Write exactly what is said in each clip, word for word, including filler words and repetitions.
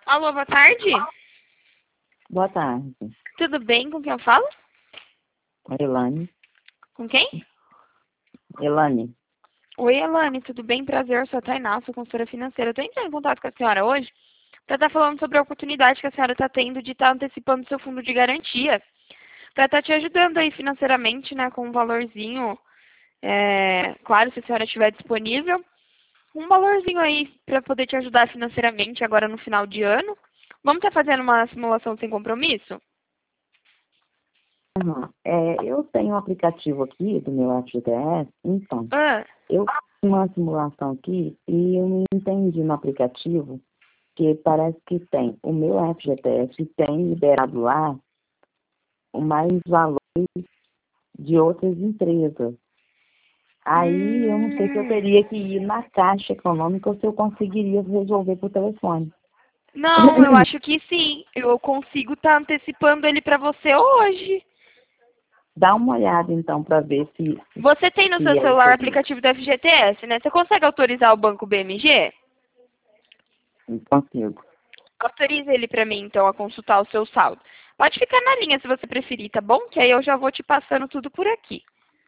Alô, boa tarde. Boa tarde. Tudo bem? Com quem eu falo? Elane. Com quem? Elane. Oi, Elane, tudo bem? Prazer, eu sou a Tainá, sou consultora financeira. Estou entrando em contato com a senhora hoje para estar falando sobre a oportunidade que a senhora está tendo de estar antecipando seu fundo de garantia, para estar te ajudando aí financeiramente, né, com um valorzinho, é, claro, se a senhora estiver disponível, um valorzinho aí para poder te ajudar financeiramente agora no final de ano. Vamos estar fazendo uma simulação sem compromisso? Uhum. É, eu tenho um aplicativo aqui do meu F G T S, então, Ah, eu fiz uma simulação aqui e eu não entendi no aplicativo que parece que tem, o meu F G T S tem liberado lá o mais valores de outras empresas. Aí eu não sei se eu hum, teria que ir na Caixa Econômica ou se eu conseguiria resolver por telefone. não, eu acho que sim. Eu consigo estar antecipando ele para você hoje. Dá uma olhada então para ver se, Você tem no se seu é celular isso o aqui. aplicativo do F G T S, né? Você consegue autorizar o banco B M G? Não consigo. Autorize ele para mim, então, a consultar o seu saldo. Pode ficar na linha se você preferir, tá bom? Que aí eu já vou te passando tudo por aqui.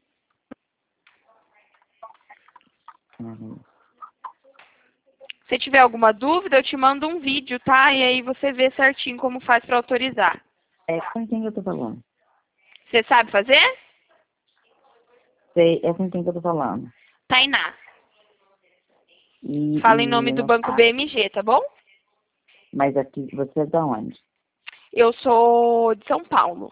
Uhum. Se tiver alguma dúvida, eu te mando um vídeo, tá? E aí você vê certinho como faz para autorizar. É com quem eu tô falando? Você sabe fazer? Sei, é com quem que eu tô falando. Tainá. E, Fala em nome e do não banco tá, B M G, tá bom? mas aqui, você é da onde? Eu sou de São Paulo.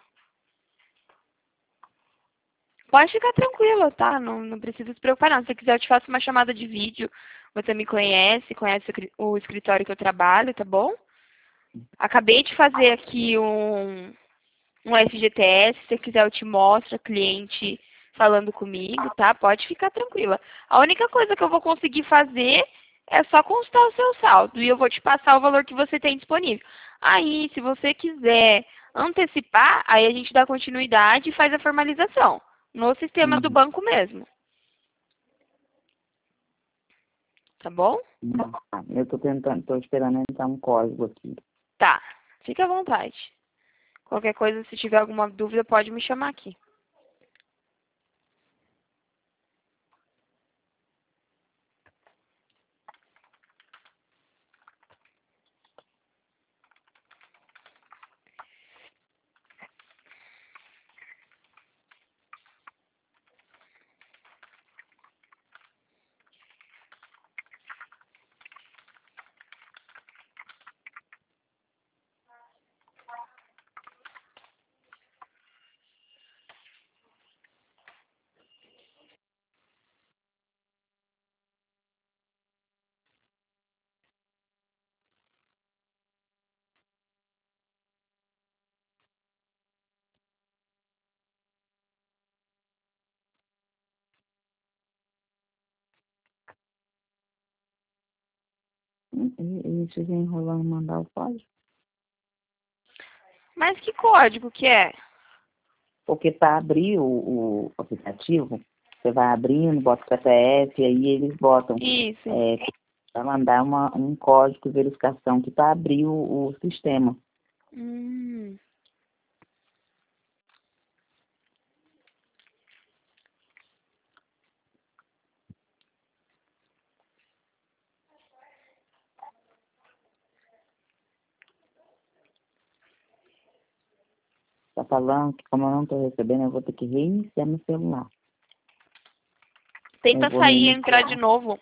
Pode ficar tranquila, tá? Não, não precisa se preocupar, não. Se você quiser, eu te faço uma chamada de vídeo. Você me conhece, conhece o cri- o escritório que eu trabalho, tá bom? Acabei de fazer aqui um, um F G T S. Se você quiser, eu te mostro a cliente falando comigo, tá? Pode ficar tranquila. A única coisa que eu vou conseguir fazer é só constar o seu saldo e eu vou te passar o valor que você tem disponível. Aí, se você quiser antecipar, aí a gente dá continuidade e faz a formalização no sistema do Uhum. banco mesmo, tá bom? Não, tá. Eu tô tentando, tô esperando entrar um código aqui. Tá. Fique à vontade. Qualquer coisa, se tiver alguma dúvida, pode me chamar aqui. Hum, E, e fica enrolando mandar o código? Mas que código que é? Porque para abrir o, o aplicativo, você vai abrindo, bota o C P F, e aí eles botam Isso. é, para mandar uma, um código de verificação que para abrir o, o sistema. Hum. Tá falando que como eu não estou recebendo, eu vou ter que reiniciar meu celular. Eu Tenta vou sair e entrar reiniciar. de novo.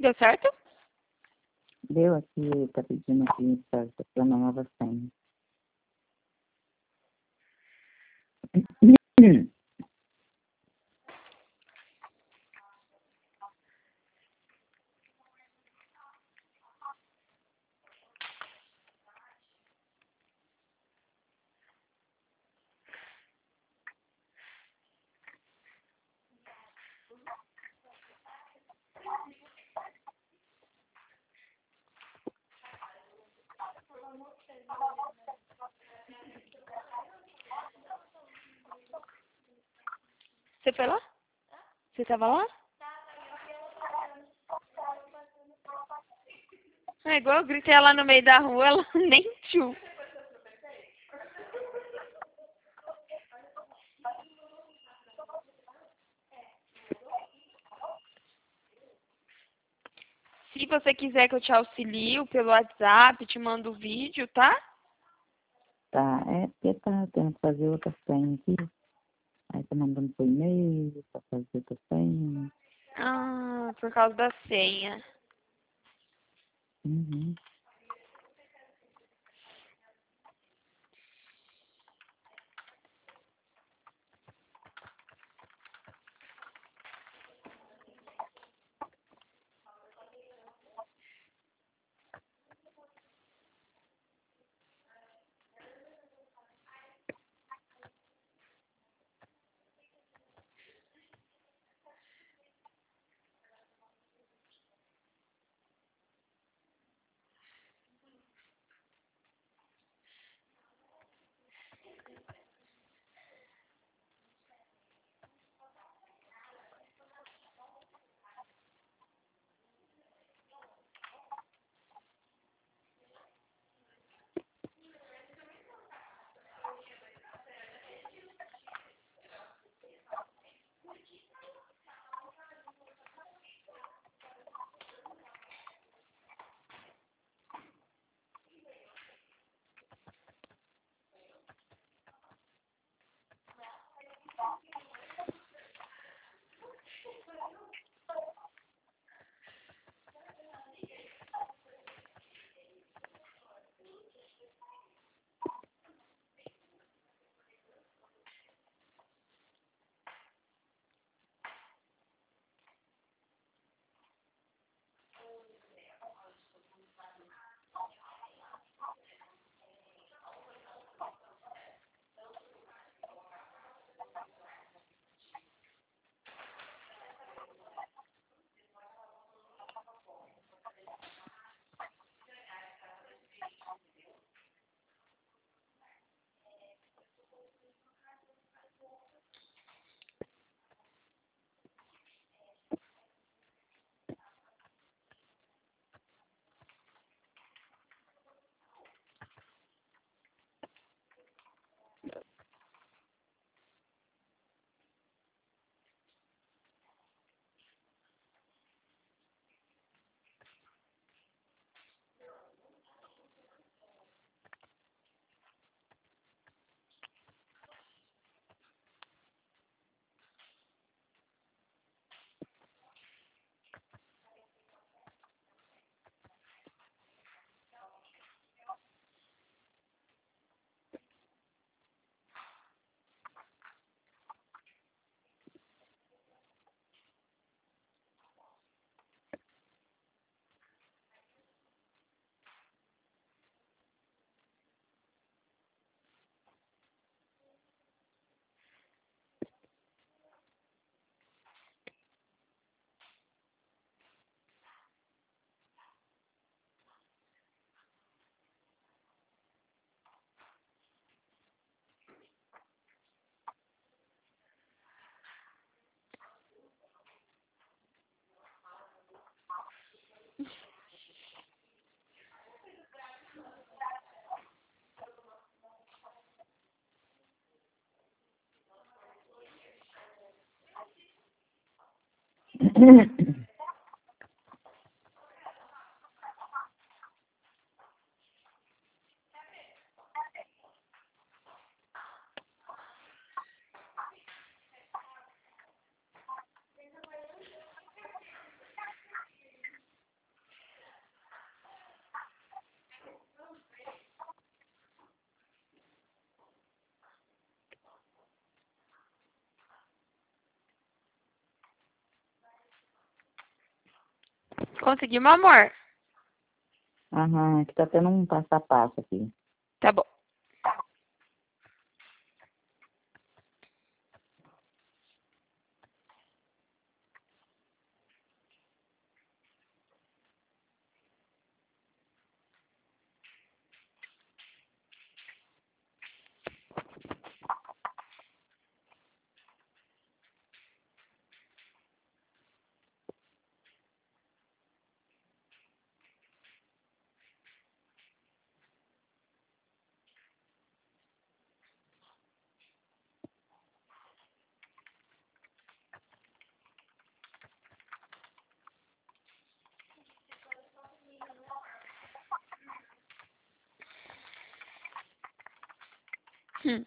Deu certo? Deu aqui, tá pedindo aqui certo para uma nova senha. Você foi lá? Você tava lá? É igual eu gritei lá no meio da rua, ela nem tchum. Se você quiser que eu te auxilio pelo WhatsApp, te mando o vídeo, tá? Tá, é porque tá tendo que fazer outra senha aqui. Aí tá mandando por e-mail pra fazer outra senha. Ah, por causa da senha. Uhum. Conseguiu, meu amor? Aham, aqui tá tendo um passo a passo aqui. Tá bom. Hum.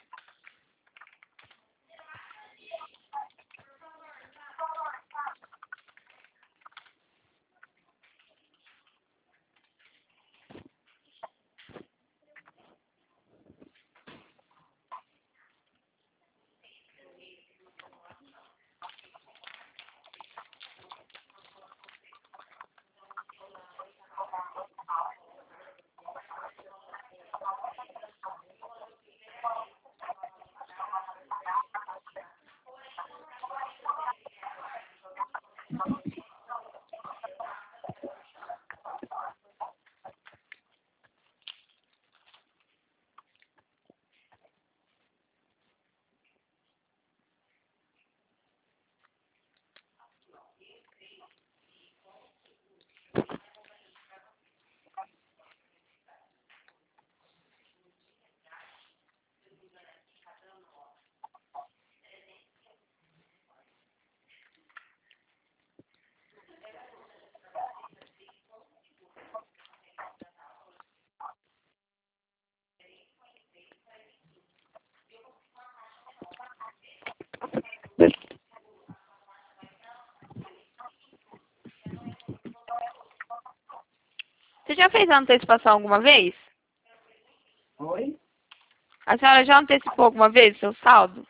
Você já fez a antecipação alguma vez? Oi? A senhora já antecipou alguma vez o seu saldo?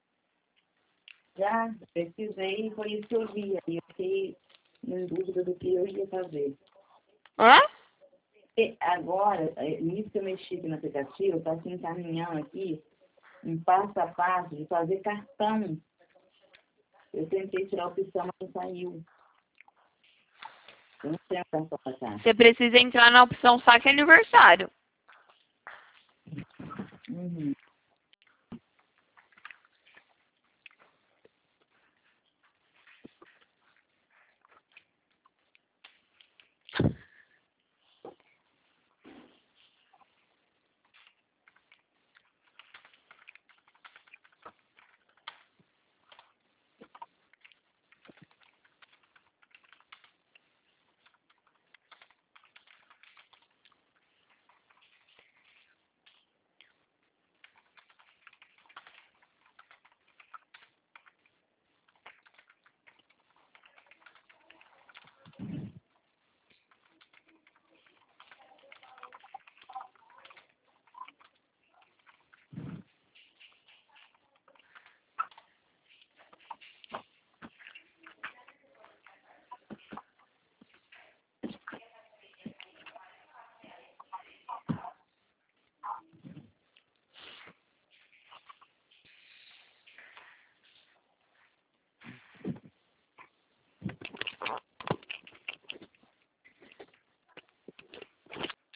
Já pesquisei, foi isso que eu vi. Aí eu fiquei em dúvida do que eu ia fazer. Hã? E agora, é, nisso que eu mexi aqui no aplicativo, está se encaminhando aqui um passo a passo de fazer cartão. Eu tentei tirar a opção, mas não saiu. Eu não tenho cartão para cá. Você precisa entrar na opção saque aniversário. Uhum.